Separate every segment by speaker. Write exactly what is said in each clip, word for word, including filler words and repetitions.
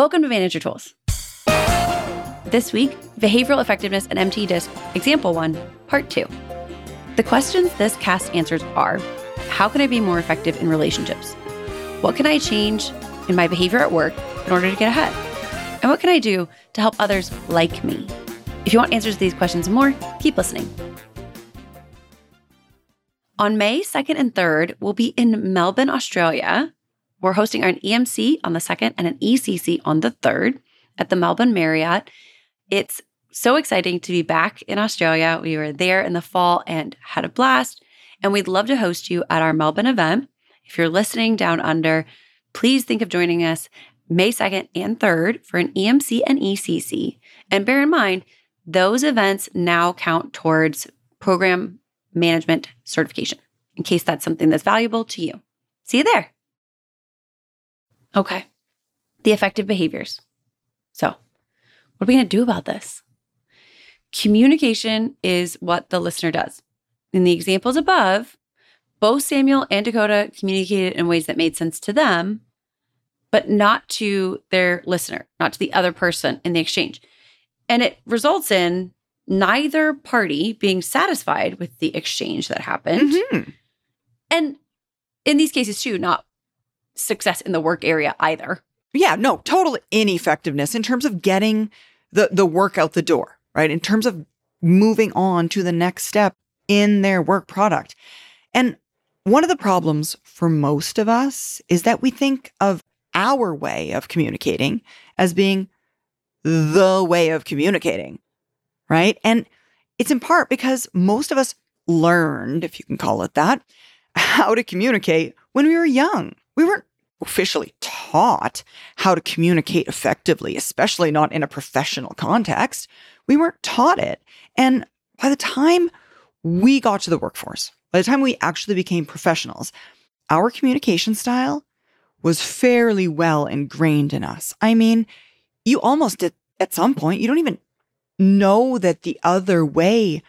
Speaker 1: Welcome to Manager Tools. This week, Behavioral Effectiveness and M T DISC Example one, Part two. The questions this cast answers are, how can I be more effective in relationships? What can I change in my behavior at work in order to get ahead? And what can I do to help others like me? If you want answers to these questions and more, keep listening. On May second and third, we'll be in Melbourne, Australia. We're hosting an E M C on the second and an E C C on the third at the Melbourne Marriott. It's so exciting to be back in Australia. We were there in the fall and had a blast, and we'd love to host you at our Melbourne event. If you're listening down under, please think of joining us May second and third for an E M C and E C C. And bear in mind, those events now count towards program management certification, in case that's something that's valuable to you. See you there. Okay, the effective behaviors. So, what are we going to do about this? Communication is what the listener does. In the examples above, both Samuel and Dakota communicated in ways that made sense to them, but not to their listener, not to the other person in the exchange. And it results in neither party being satisfied with the exchange that happened.
Speaker 2: Mm-hmm.
Speaker 1: And in these cases, too, not success in the work area either.
Speaker 2: Yeah, no, total ineffectiveness in terms of getting the, the work out the door, right? In terms of moving on to the next step in their work product. And one of the problems for most of us is that we think of our way of communicating as being the way of communicating, right? And it's in part because most of us learned, if you can call it that, how to communicate when we were young. We weren't officially taught how to communicate effectively, especially not in a professional context. We weren't taught it. And by the time we got to the workforce, by the time we actually became professionals, our communication style was fairly well ingrained in us. I mean, you almost did at some point, you don't even know that the other way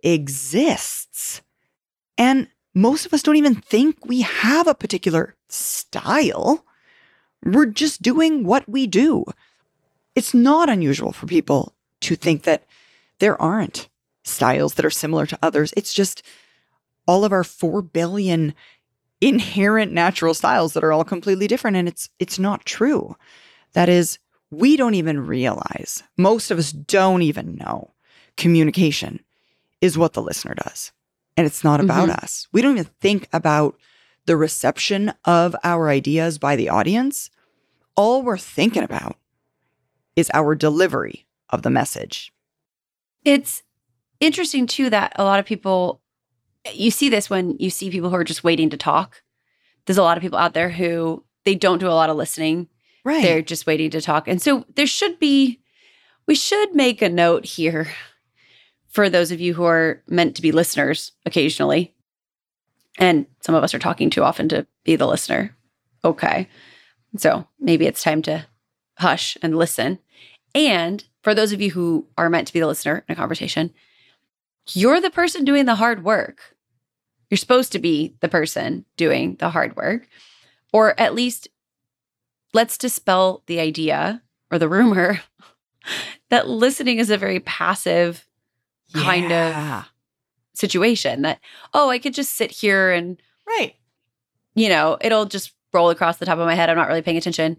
Speaker 2: exists. And most of us don't even think we have a particular style. We're just doing what we do. It's not unusual for people to think that there aren't styles that are similar to others. It's just all of our four billion inherent natural styles that are all completely different. And it's it's not true. That is, we don't even realize, most of us don't even know communication is what the listener does. And it's not about mm-hmm. us. We don't even think about the reception of our ideas by the audience. All we're thinking about is our delivery of the message.
Speaker 1: It's interesting, too, that a lot of people, you see this when you see people who are just waiting to talk. There's a lot of people out there who, they don't do a lot of listening.
Speaker 2: Right.
Speaker 1: They're just waiting to talk. And so there should be, we should make a note here for those of you who are meant to be listeners occasionally. And some of us are talking too often to be the listener. Okay. So maybe it's time to hush and listen. And for those of you who are meant to be the listener in a conversation, you're the person doing the hard work. You're supposed to be the person doing the hard work. Or at least let's dispel the idea or the rumor that listening is a very passive kind
Speaker 2: yeah.
Speaker 1: of situation that, oh, I could just sit here and,
Speaker 2: right,
Speaker 1: you know, it'll just roll across the top of my head. I'm not really paying attention.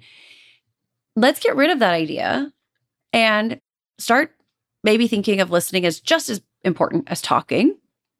Speaker 1: Let's get rid of that idea and start maybe thinking of listening as just as important as talking,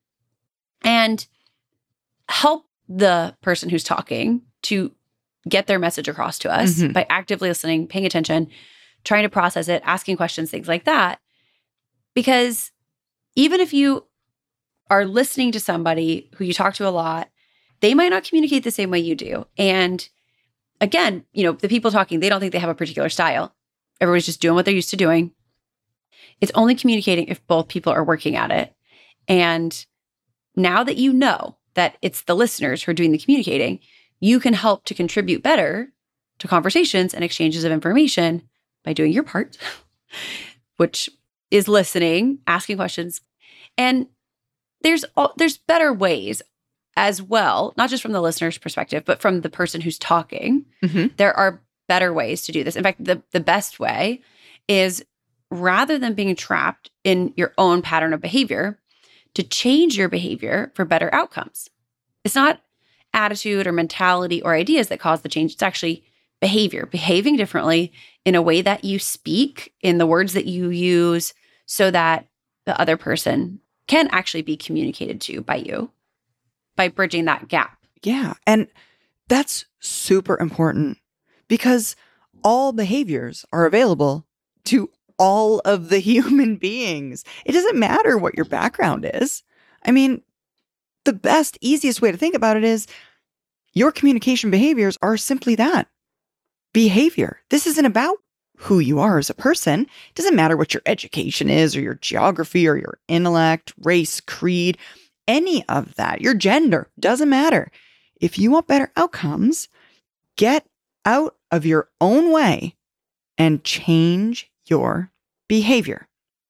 Speaker 1: and help the person who's talking to get their message across to us mm-hmm. by actively listening, paying attention, trying to process it, asking questions, things like that. Because even if you are listening to somebody who you talk to a lot, they might not communicate the same way you do. And again, you know, the people talking, they don't think they have a particular style. Everybody's just doing what they're used to doing. It's only communicating if both people are working at it. And now that you know that it's the listeners who are doing the communicating, you can help to contribute better to conversations and exchanges of information by doing your part, which is listening, asking questions. And there's there's better ways as well, not just from the listener's perspective, but from the person who's talking.
Speaker 2: Mm-hmm.
Speaker 1: There are better ways to do this. In fact, the, the best way is rather than being trapped in your own pattern of behavior, to change your behavior for better outcomes. It's not attitude or mentality or ideas that cause the change. It's actually behavior, behaving differently in a way that you speak, in the words that you use, so that the other person can actually be communicated to by you by bridging that gap.
Speaker 2: Yeah. And that's super important because all behaviors are available to all of the human beings. It doesn't matter what your background is. I mean, the best, easiest way to think about it is your communication behaviors are simply that, behavior. This isn't about who you are as a person. It doesn't matter what your education is or your geography or your intellect, race, creed, any of that. Your gender doesn't matter. If you want better outcomes, get out of your own way and change your behavior.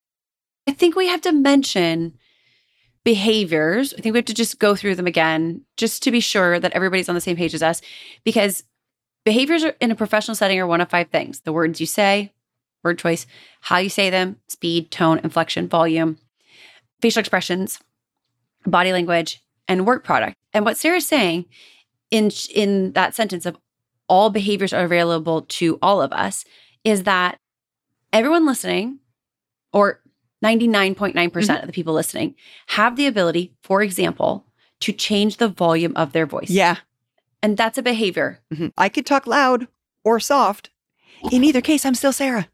Speaker 1: I think we have to mention behaviors. I think we have to just go through them again, just to be sure that everybody's on the same page as us, because behaviors are, in a professional setting, are one of five things: the words you say, word choice, how you say them, speed, tone, inflection, volume, facial expressions, body language, and work product. And what Sarah's saying in, in that sentence of all behaviors are available to all of us is that everyone listening, or ninety-nine point nine percent mm-hmm. of the people listening, have the ability, for example, to change the volume of their voice.
Speaker 2: Yeah.
Speaker 1: And that's a behavior.
Speaker 2: Mm-hmm. I could talk loud or soft. In either case, I'm still Sarah.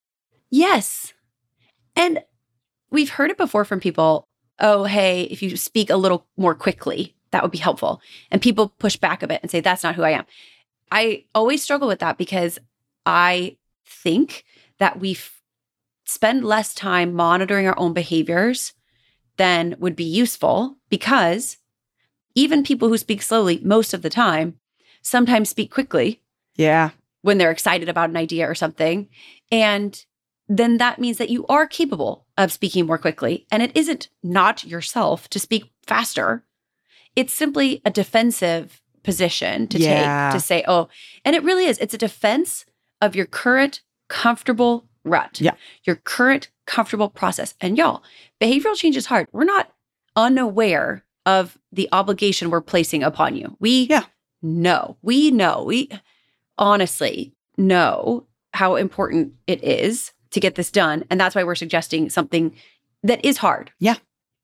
Speaker 1: Yes. And we've heard it before from people. Oh, hey, if you speak a little more quickly, that would be helpful. And people push back a bit and say, that's not who I am. I always struggle with that because I think that we f- spend less time monitoring our own behaviors than would be useful, because even people who speak slowly most of the time sometimes speak quickly.
Speaker 2: Yeah.
Speaker 1: When they're excited about an idea or something. And then that means that you are capable of speaking more quickly. And it isn't not yourself to speak faster. It's simply a defensive position to
Speaker 2: yeah.
Speaker 1: take, to say, oh, and it really is. It's a defense of your current comfortable rut,
Speaker 2: yeah.
Speaker 1: your current comfortable process. And y'all, behavioral change is hard. We're not unaware of the obligation we're placing upon you. We
Speaker 2: yeah.
Speaker 1: know, we know, we honestly know how important it is to get this done. And that's why we're suggesting something that is hard.
Speaker 2: Yeah.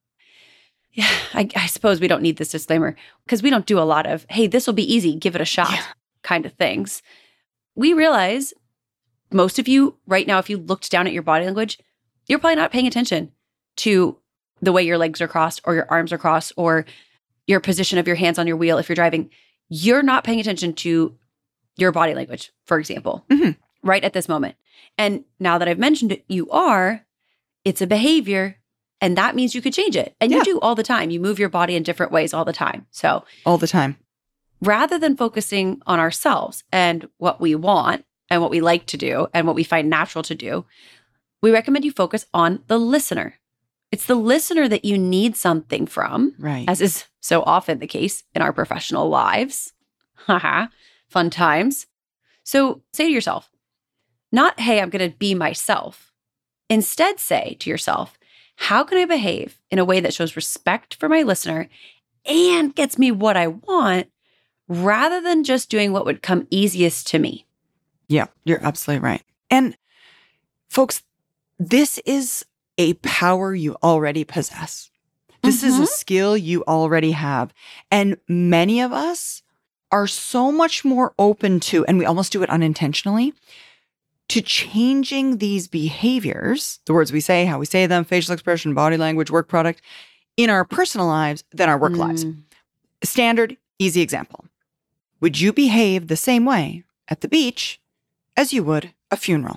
Speaker 1: Yeah. I, I suppose we don't need this disclaimer because we don't do a lot of, hey, this will be easy, give it a shot
Speaker 2: yeah.
Speaker 1: kind of things. We realize most of you right now, if you looked down at your body language, you're probably not paying attention to the way your legs are crossed or your arms are crossed or your position of your hands on your wheel if you're driving. You're not paying attention to your body language, for example,
Speaker 2: mm-hmm.
Speaker 1: right at this moment. And now that I've mentioned it, you are, it's a behavior, and that means you could change it. And
Speaker 2: yeah.
Speaker 1: you do all the time. You move your body in different ways all the time. So
Speaker 2: all the time.
Speaker 1: Rather than focusing on ourselves and what we want and what we like to do and what we find natural to do, we recommend you focus on the listener. It's the listener that you need something from,
Speaker 2: right?
Speaker 1: As is so often the case in our professional lives. Haha, fun times. So say to yourself, not, hey, I'm going to be myself. Instead, say to yourself, how can I behave in a way that shows respect for my listener and gets me what I want, rather than just doing what would come easiest to me?
Speaker 2: Yeah, you're absolutely right. And folks, this is a power you already possess. This mm-hmm. is a skill you already have. And many of us are so much more open to, and we almost do it unintentionally, to changing these behaviors, the words we say, how we say them, facial expression, body language, work product, in our personal lives than our work mm. lives. Standard, easy example. Would you behave the same way at the beach as you would a funeral?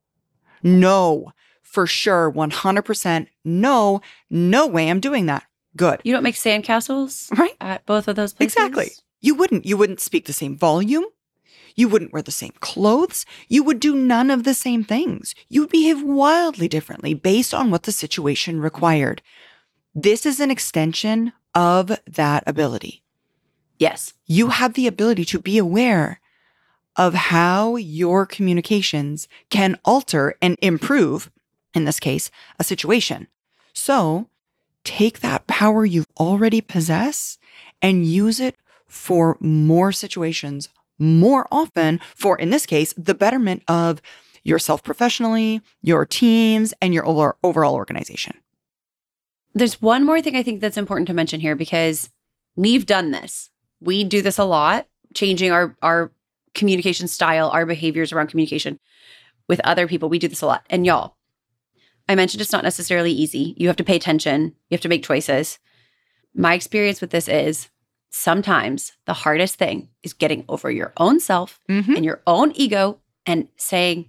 Speaker 2: No, for sure, one hundred percent. No, no way I'm doing that. Good.
Speaker 1: You don't make sandcastles
Speaker 2: right?
Speaker 1: at both of those places?
Speaker 2: Exactly. You wouldn't. You wouldn't speak the same volume. You wouldn't wear the same clothes. You would do none of the same things. You would behave wildly differently based on what the situation required. This is an extension of that ability.
Speaker 1: Yes.
Speaker 2: You have the ability to be aware of how your communications can alter and improve, in this case, a situation. So take that power you already possess and use it for more situations more often for, in this case, the betterment of yourself professionally, your teams, and your over- overall organization.
Speaker 1: There's one more thing I think that's important to mention here, because we've done this. We do this a lot, changing our, our communication style, our behaviors around communication with other people. We do this a lot. And y'all, I mentioned it's not necessarily easy. You have to pay attention. You have to make choices. My experience with this is sometimes the hardest thing is getting over your own self
Speaker 2: Mm-hmm.
Speaker 1: and your own ego and saying,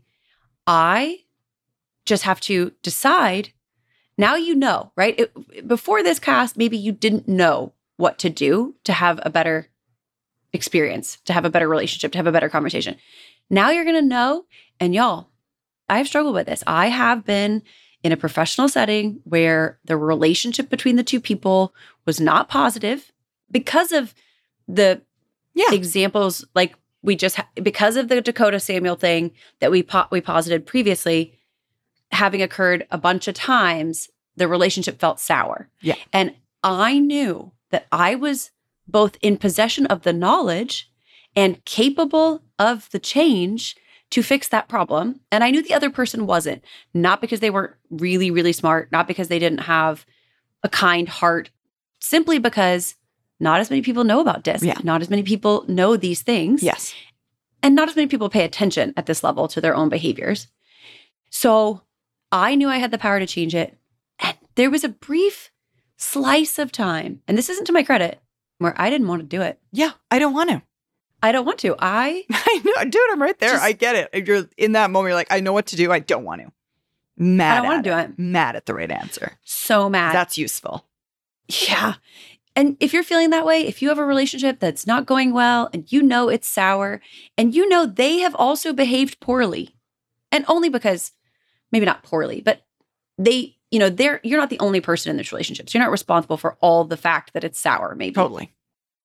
Speaker 1: I just have to decide. Now you know, right? It, before this cast, maybe you didn't know what to do to have a better experience, to have a better relationship, to have a better conversation. Now you're going to know. And y'all, I've struggled with this. I have been in a professional setting where the relationship between the two people was not positive because of the
Speaker 2: Yeah.
Speaker 1: examples, like we just, ha- because of the Dakota Samuel thing that we po- we posited previously, having occurred a bunch of times, the relationship felt sour.
Speaker 2: Yeah.
Speaker 1: And I knew that I was both in possession of the knowledge and capable of the change to fix that problem. And I knew the other person wasn't, not because they weren't really, really smart, not because they didn't have a kind heart, simply because not as many people know about DISC.
Speaker 2: Yeah.
Speaker 1: Not as many people know these things.
Speaker 2: Yes.
Speaker 1: And not as many people pay attention at this level to their own behaviors. So I knew I had the power to change it. And there was a brief slice of time, and this isn't to my credit, where I didn't want to do it.
Speaker 2: Yeah. I don't want to.
Speaker 1: I don't want to. I
Speaker 2: I know, dude, I'm right there.
Speaker 1: Just-
Speaker 2: I get it. If you're in that moment, you're like, I know what to do. I don't want to. Mad
Speaker 1: I don't
Speaker 2: at
Speaker 1: want to do it.
Speaker 2: Mad at the right answer.
Speaker 1: So mad.
Speaker 2: That's useful.
Speaker 1: Yeah. And if you're feeling that way, if you have a relationship that's not going well and you know it's sour and you know they have also behaved poorly, and only because, maybe not poorly, but they, you know, they're, you're not the only person in this relationship. So you're not responsible for all the fact that it's sour, maybe.
Speaker 2: Totally.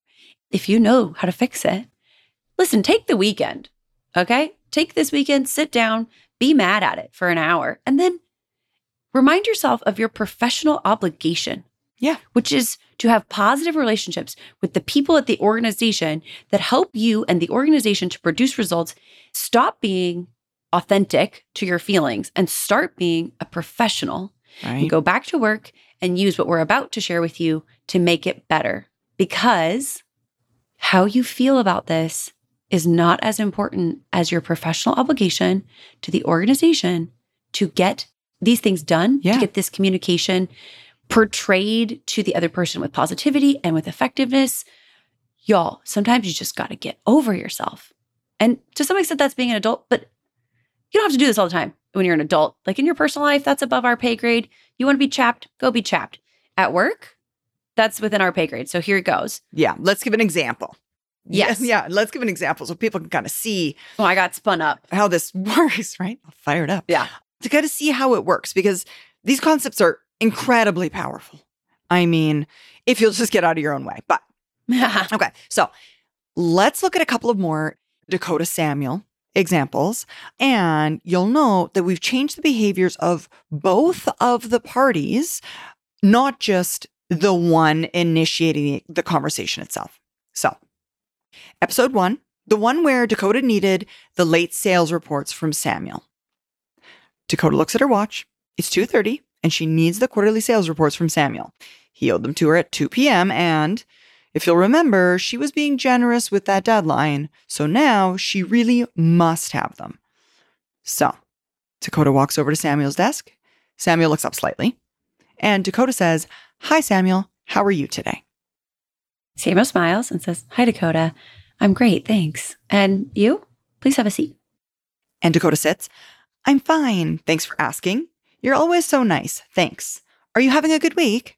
Speaker 1: If you know how to fix it, listen, take the weekend, okay? Take this weekend, sit down, be mad at it for an hour, and then remind yourself of your professional obligation.
Speaker 2: Yeah.
Speaker 1: Which is to have positive relationships with the people at the organization that help you and the organization to produce results. Stop being authentic to your feelings and start being a professional.
Speaker 2: Right.
Speaker 1: And go back to work and use what we're about to share with you to make it better. Because how you feel about this is not as important as your professional obligation to the organization to get these things done,
Speaker 2: Yeah.
Speaker 1: to get this communication portrayed to the other person with positivity and with effectiveness. Y'all, sometimes you just got to get over yourself. And to some extent, that's being an adult, but you don't have to do this all the time when you're an adult. Like in your personal life, that's above our pay grade. You want to be chapped? Go be chapped. At work, that's within our pay grade. So here it goes.
Speaker 2: Yeah. Let's give an example.
Speaker 1: Yes.
Speaker 2: Yeah. Let's give an example so people can kind of see
Speaker 1: Oh, I got spun up.
Speaker 2: how this works, right? Fired up.
Speaker 1: Yeah.
Speaker 2: To kind of see how it works, because these concepts are incredibly powerful. I mean, if you'll just get out of your own way. But okay, so let's look at a couple of more Dakota Samuel examples, and you'll know that we've changed the behaviors of both of the parties, not just the one initiating the conversation itself. So, episode one, the one where Dakota needed the late sales reports from Samuel. Dakota looks at her watch. It's two thirty, and she needs the quarterly sales reports from Samuel. He owed them to her at two p.m., and if you'll remember, she was being generous with that deadline, so now she really must have them. So, Dakota walks over to Samuel's desk. Samuel looks up slightly, and Dakota says, "Hi, Samuel. How are you today?"
Speaker 1: Samuel smiles and says, "Hi, Dakota. I'm great, thanks. And you? Please have a seat."
Speaker 2: And Dakota sits. "I'm fine. Thanks for asking. You're always so nice. Thanks. Are you having a good week?"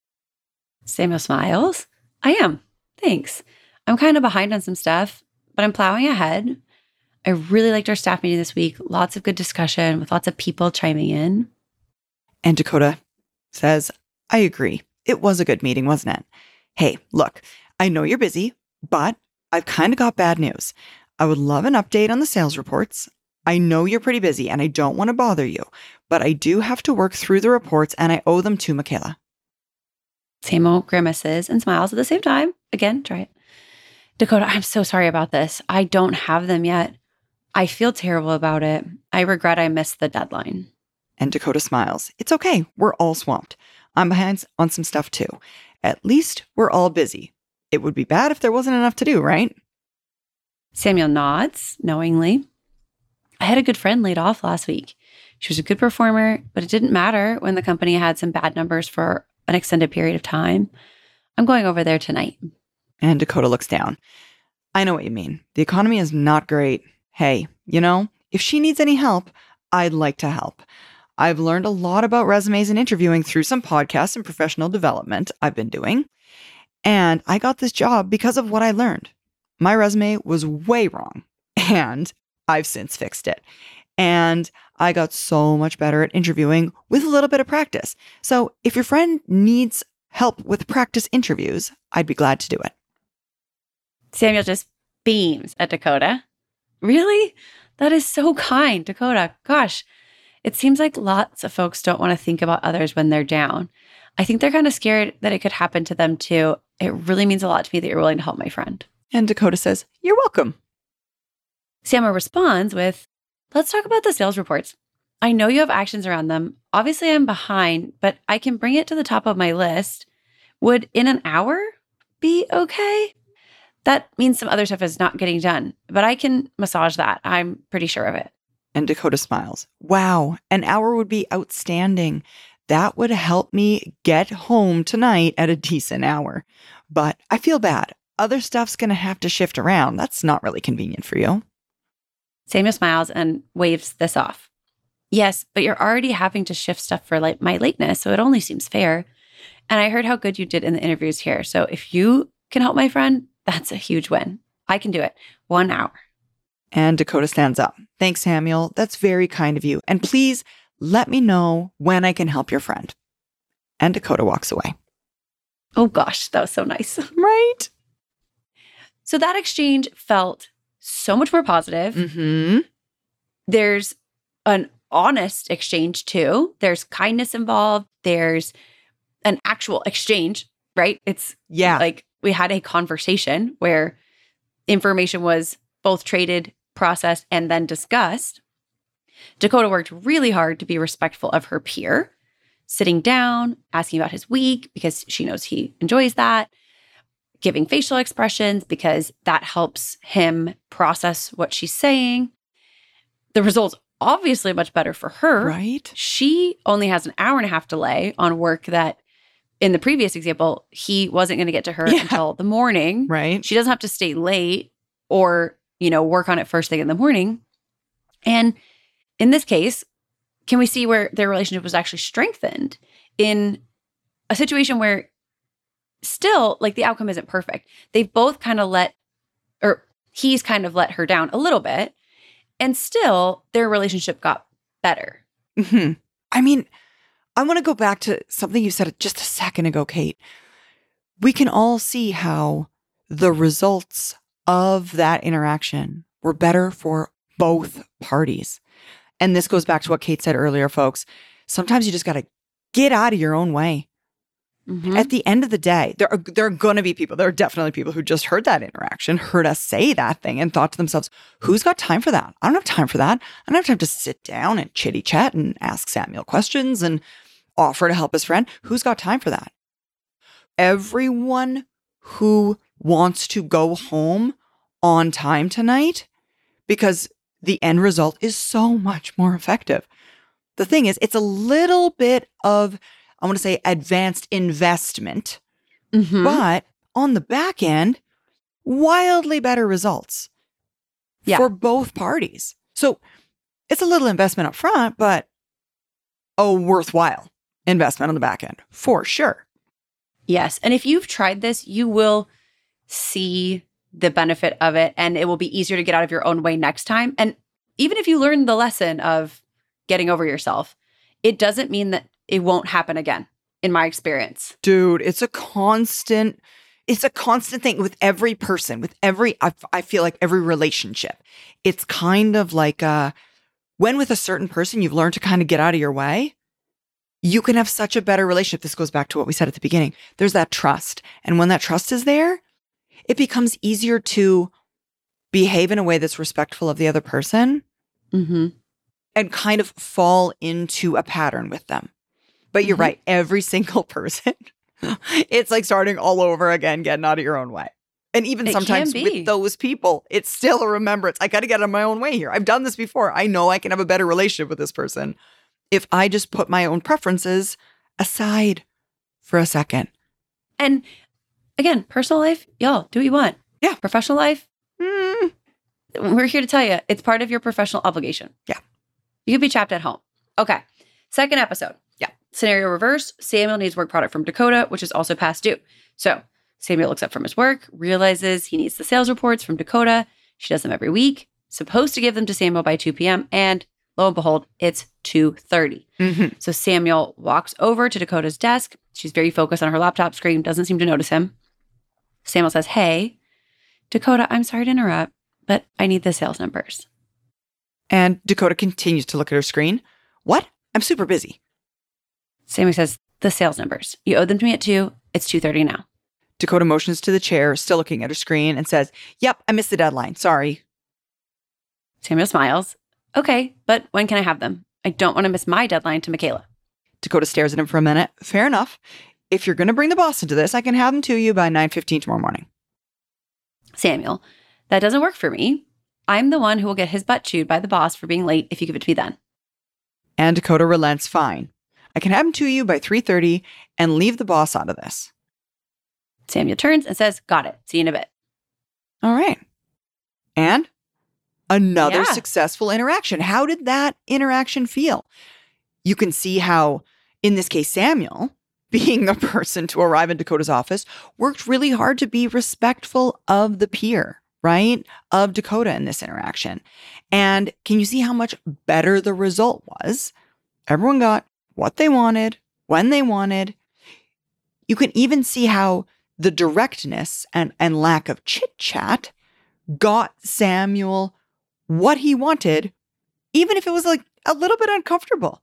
Speaker 1: Samuel smiles. "I am. Thanks. I'm kind of behind on some stuff, but I'm plowing ahead. I really liked our staff meeting this week. Lots of good discussion with lots of people chiming in."
Speaker 2: And Dakota says, "I agree. It was a good meeting, wasn't it? Hey, look, I know you're busy, but I've kind of got bad news. I would love an update on the sales reports. I know you're pretty busy and I don't want to bother you, but I do have to work through the reports and I owe them to Michaela.
Speaker 1: Samuel grimaces and smiles at the same time. Again, try it. Dakota, I'm so sorry about this. I don't have them yet. I feel terrible about it. I regret I missed the deadline.
Speaker 2: And Dakota smiles. It's okay. We're all swamped. I'm behind on some stuff too. At least we're all busy. It would be bad if there wasn't enough to do, right?
Speaker 1: Samuel nods knowingly. I had a good friend laid off last week. She was a good performer, but it didn't matter when the company had some bad numbers for an extended period of time. I'm going over there tonight.
Speaker 2: And Dakota looks down. I know what you mean. The economy is not great. Hey, you know, if she needs any help, I'd like to help. I've learned a lot about resumes and interviewing through some podcasts and professional development I've been doing. And I got this job because of what I learned. My resume was way wrong, and I've since fixed it. And I got so much better at interviewing with a little bit of practice. So if your friend needs help with practice interviews, I'd be glad to do it.
Speaker 1: Samuel just beams at Dakota. Really? That is so kind, Dakota. Gosh, it seems like lots of folks don't want to think about others when they're down. I think they're kind of scared that it could happen to them too. It really means a lot to me that you're willing to help my friend.
Speaker 2: And Dakota says, you're welcome.
Speaker 1: Samuel responds with, let's talk about the sales reports. I know you have actions around them. Obviously, I'm behind, but I can bring it to the top of my list. Would in an hour be okay? That means some other stuff is not getting done, but I can massage that. I'm pretty sure of it.
Speaker 2: And Dakota smiles. Wow, an hour would be outstanding. That would help me get home tonight at a decent hour. But I feel bad. Other stuff's going to have to shift around. That's not really convenient for you.
Speaker 1: Samuel smiles and waves this off. Yes, but you're already having to shift stuff for like my lateness, so it only seems fair. And I heard how good you did in the interviews here. So if you can help my friend, that's a huge win. I can do it. One hour.
Speaker 2: And Dakota stands up. Thanks, Samuel. That's very kind of you. And please let me know when I can help your friend. And Dakota walks away.
Speaker 1: Oh gosh, that was so nice.
Speaker 2: Right?
Speaker 1: So that exchange felt so much more positive.
Speaker 2: Mm-hmm.
Speaker 1: There's an honest exchange too. There's kindness involved. There's an actual exchange, right? It's
Speaker 2: yeah,
Speaker 1: like we had a conversation where information was both traded, processed, and then discussed. Dakota worked really hard to be respectful of her peer, sitting down, asking about his week because she knows he enjoys that, giving facial expressions because that helps him process what she's saying. The result's obviously much better for her.
Speaker 2: Right.
Speaker 1: She only has an hour and a half delay on work that, in the previous example, he wasn't going to get to her
Speaker 2: yeah.
Speaker 1: until the morning.
Speaker 2: Right.
Speaker 1: She doesn't have to stay late or, you know, work on it first thing in the morning. And in this case, can we see where their relationship was actually strengthened in a situation where still, like, the outcome isn't perfect. They've both kind of let, or he's kind of let her down a little bit, and still their relationship got better.
Speaker 2: Mm-hmm. I mean, I want to go back to something you said just a second ago, Kate. We can all see how the results of that interaction were better for both parties. And this goes back to what Kate said earlier, folks. Sometimes you just got to get out of your own way. Mm-hmm. At the end of the day, there are, there are going to be people, there are definitely people who just heard that interaction, heard us say that thing and thought to themselves, who's got time for that? I don't have time for that. I don't have time to sit down and chitty chat and ask Samuel questions and offer to help his friend. Who's got time for that? Everyone who wants to go home on time tonight, because the end result is so much more effective. The thing is, it's a little bit of, I want to say, advanced investment, mm-hmm. but on the back end, wildly better results yeah. for both parties. So it's a little investment up front, but a worthwhile investment on the back end for sure.
Speaker 1: Yes. And if you've tried this, you will see the benefit of it, and it will be easier to get out of your own way next time. And even if you learn the lesson of getting over yourself, it doesn't mean that it won't happen again, in my experience.
Speaker 2: Dude, it's a constant, it's a constant thing with every person, with every, I, I feel like every relationship. It's kind of like uh, when with a certain person, you've learned to kind of get out of your way, you can have such a better relationship. This goes back to what we said at the beginning. There's that trust. And when that trust is there, it becomes easier to behave in a way that's respectful of the other person
Speaker 1: Mm-hmm.
Speaker 2: and kind of fall into a pattern with them. But you're
Speaker 1: Mhm.
Speaker 2: right. Every single person, it's like starting all over again, getting out of your own way. And even
Speaker 1: It
Speaker 2: sometimes
Speaker 1: can be.
Speaker 2: with those people, it's still a remembrance. I got to get out of my own way here. I've done this before. I know I can have a better relationship with this person if I just put my own preferences aside for a second.
Speaker 1: And again, personal life, y'all, do what you want.
Speaker 2: Yeah.
Speaker 1: Professional life,
Speaker 2: Mm,
Speaker 1: we're here to tell you it's part of your professional obligation.
Speaker 2: Yeah.
Speaker 1: You could be trapped at home. Okay. Second episode.
Speaker 2: Yeah.
Speaker 1: Scenario reverse. Samuel needs work product from Dakota, which is also past due. So Samuel looks up from his work, realizes he needs the sales reports from Dakota. She does them every week, supposed to give them to Samuel by two p.m. And lo and behold, it's two thirty.
Speaker 2: mhm.
Speaker 1: So Samuel walks over to Dakota's desk. She's very focused on her laptop screen, doesn't seem to notice him. Samuel says, "Hey, Dakota, I'm sorry to interrupt, but I need the sales numbers."
Speaker 2: And Dakota continues to look at her screen. What? I'm super busy.
Speaker 1: Samuel says, "The sales numbers. You owed them to me at two. It's two thirty now."
Speaker 2: Dakota motions to the chair, still looking at her screen, and says, "Yep, I missed the deadline. Sorry."
Speaker 1: Samuel smiles. "Okay, but when can I have them? I don't want to miss my deadline to Michaela."
Speaker 2: Dakota stares at him for a minute. Fair enough. If you're going to bring the boss into this, I can have them to you by nine fifteen tomorrow morning.
Speaker 1: Samuel, "That doesn't work for me. I'm the one who will get his butt chewed by the boss for being late if you give it to me then."
Speaker 2: And Dakota relents, fine. I can have them to you by three thirty and leave the boss out of this.
Speaker 1: Samuel turns and says, "Got it. See you in a bit."
Speaker 2: All right. And another
Speaker 1: Yeah.
Speaker 2: successful interaction. How did that interaction feel? You can see how, in this case, Samuel, being the person to arrive in Dakota's office, worked really hard to be respectful of the peer, right? Of Dakota in this interaction. And can you see how much better the result was? Everyone got what they wanted, when they wanted. You can even see how the directness and, and lack of chit-chat got Samuel what he wanted, even if it was like a little bit uncomfortable.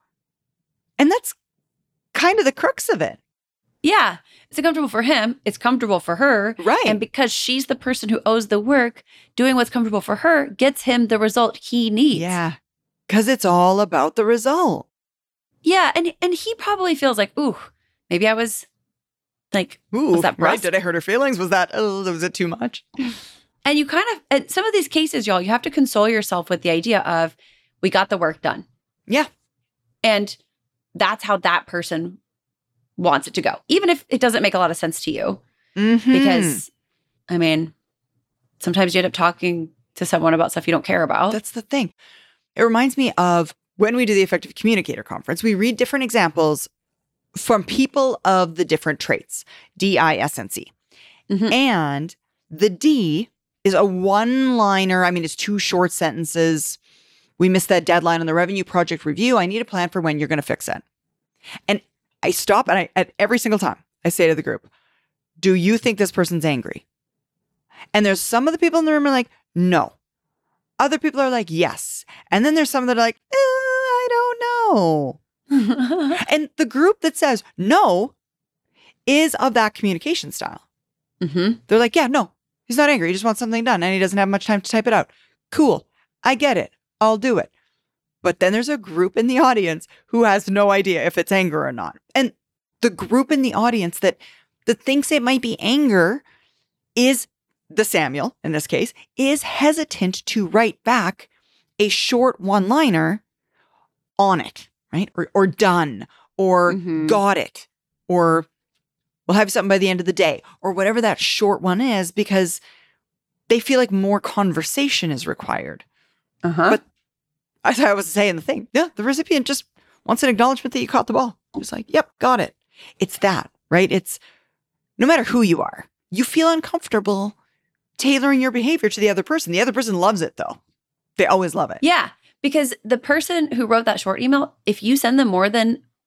Speaker 2: And that's kind of the crux of it.
Speaker 1: Yeah, it's comfortable for him. It's comfortable for her.
Speaker 2: Right.
Speaker 1: And because she's the person who owes the work, doing what's comfortable for her gets him the result he needs.
Speaker 2: Yeah. Because it's all about the result.
Speaker 1: Yeah. And, and he probably feels like, ooh, maybe I was like,
Speaker 2: Ooh,
Speaker 1: was that
Speaker 2: right?
Speaker 1: brusque?
Speaker 2: Did I hurt her feelings? Was that, oh, was it too much?
Speaker 1: And you kind of, in some of these cases, y'all, you have to console yourself with the idea of, we got the work done.
Speaker 2: Yeah.
Speaker 1: And that's how that person wants it to go, even if it doesn't make a lot of sense to you.
Speaker 2: Mhm.
Speaker 1: Because, I mean, sometimes you end up talking to someone about stuff you don't care about.
Speaker 2: That's the thing. It reminds me of when we do the Effective Communicator Conference, we read different examples from people of the different traits, D, I, S, and C.
Speaker 1: Mhm.
Speaker 2: And the D is a one-liner. I mean, it's two short sentences. We missed that deadline on the revenue project review. I need a plan for when you're going to fix it. And I stop and I, at every single time, I say to the group, do you think this person's angry? And there's some of the people in the room are like, no. Other people are like, yes. And then there's some that are like, eh, I don't know. And the group that says no is of that communication style.
Speaker 1: Mhm.
Speaker 2: They're like, yeah, no, he's not angry. He just wants something done and he doesn't have much time to type it out. Cool. I get it. I'll do it. But then there's a group in the audience who has no idea if it's anger or not. And the group in the audience that, that thinks it might be anger is the Samuel, in this case, is hesitant to write back a short one-liner on it, right? Or, or done, or
Speaker 1: Mhm.
Speaker 2: got it, or we'll have something by the end of the day, or whatever that short one is, because they feel like more conversation is required.
Speaker 1: Uh-huh.
Speaker 2: But as I was saying the thing, yeah, the recipient just wants an acknowledgement that you caught the ball. Just like, yep, got it. It's that, right? It's no matter who you are, you feel uncomfortable tailoring your behavior to the other person. The other person loves it though. They always love it.
Speaker 1: Yeah, because the person who wrote that short email, if you send them more than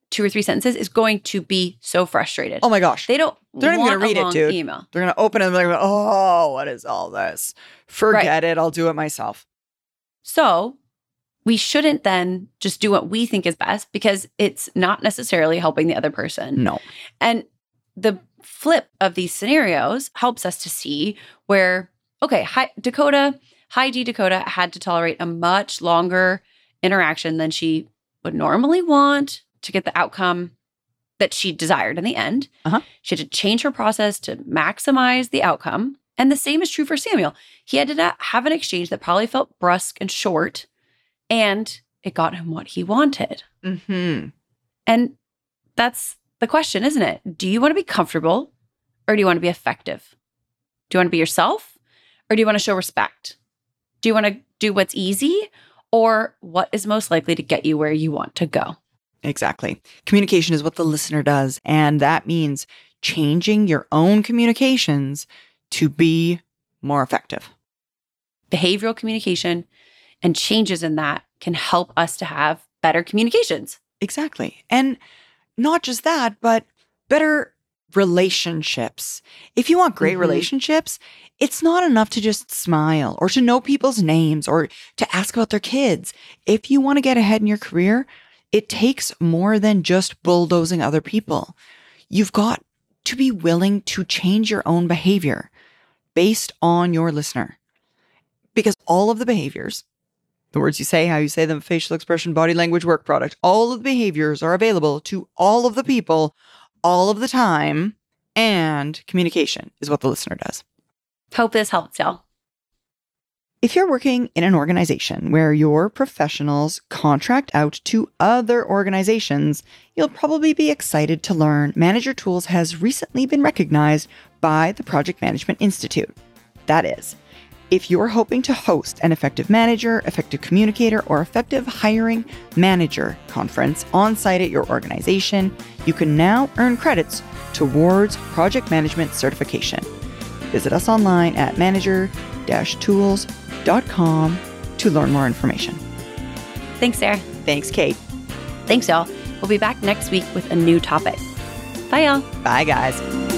Speaker 1: two or three sentences is going to be so frustrated.
Speaker 2: Oh my gosh.
Speaker 1: They don't
Speaker 2: They're not even
Speaker 1: want
Speaker 2: going to read
Speaker 1: a
Speaker 2: it,
Speaker 1: long
Speaker 2: dude.
Speaker 1: email.
Speaker 2: They're going to open it and they're like, oh, what is all this? Forget
Speaker 1: Right.
Speaker 2: it. I'll do it myself.
Speaker 1: So we shouldn't then just do what we think is best because it's not necessarily helping the other person.
Speaker 2: No.
Speaker 1: And the flip of these scenarios helps us to see where, okay, hi, Dakota, High D Dakota had to tolerate a much longer interaction than she would normally want to get the outcome that she desired in the end.
Speaker 2: Uh-huh.
Speaker 1: She had to change her process to maximize the outcome. And the same is true for Samuel. He had to have an exchange that probably felt brusque and short, and it got him what he wanted.
Speaker 2: Mm-hmm.
Speaker 1: And that's the question, isn't it? Do you want to be comfortable or do you want to be effective? Do you want to be yourself or do you want to show respect? Do you want to do what's easy or what is most likely to get you where you want to go?
Speaker 2: Exactly. Communication is what the listener does. And that means changing your own communications to be more effective.
Speaker 1: Behavioral communication and changes in that can help us to have better communications.
Speaker 2: Exactly. And not just that, but better relationships. If you want great
Speaker 1: Mm-hmm.
Speaker 2: relationships, it's not enough to just smile or to know people's names or to ask about their kids. If you want to get ahead in your career, it takes more than just bulldozing other people. You've got to be willing to change your own behavior based on your listener. Because all of the behaviors, the words you say, how you say them, facial expression, body language, work product, all of the behaviors are available to all of the people all of the time, and communication is what the listener does.
Speaker 1: Hope this helps, y'all.
Speaker 2: If you're working in an organization where your professionals contract out to other organizations, you'll probably be excited to learn Manager Tools has recently been recognized by the Project Management Institute. That is, if you're hoping to host an effective manager, effective communicator, or effective hiring manager conference on site at your organization, you can now earn credits towards project management certification. Visit us online at manager dash tools dot com to learn more information.
Speaker 1: Thanks, Sarah.
Speaker 2: Thanks, Kate.
Speaker 1: Thanks, y'all. We'll be back next week with a new topic. Bye, y'all.
Speaker 2: Bye, guys.